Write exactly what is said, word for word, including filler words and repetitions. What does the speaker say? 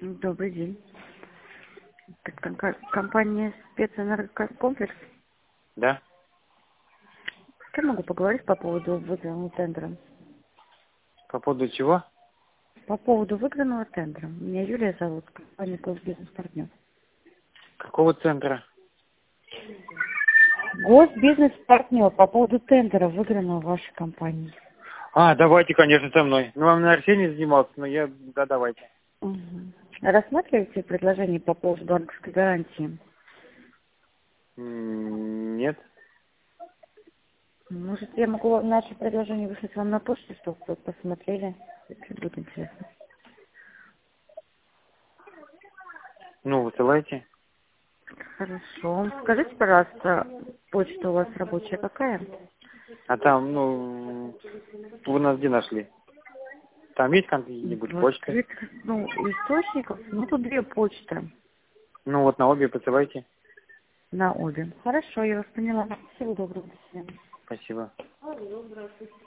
Добрый день. Это ком- компания спецэнергокомплекс. Да? С кем могу поговорить по поводу выигранного тендера? По поводу чего? По поводу выигранного тендера. Меня Юлия зовут, компания Госбизнес-партнер. Какого центра? Госбизнес-партнер по поводу тендера, выигранного в вашей компании. А, давайте, конечно, со мной. Ну, вам на Арсений занимался, но я... Да, давайте. Угу. Рассматриваете предложение по поводу банковской гарантии? М, Нет. Может, я могу вам наше предложение выслать вам на почту, чтобы вы посмотрели, если будет интересно. Ну, высылайте. Хорошо. Скажите, пожалуйста, почта у вас рабочая какая? А там, ну, вы нас где нашли? Там есть какие-нибудь В почты? открытых, ну, источников, ну, тут две почты Ну, вот на обе посылайте. на обе. Хорошо, я вас поняла. Всего доброго, до свидания. Спасибо.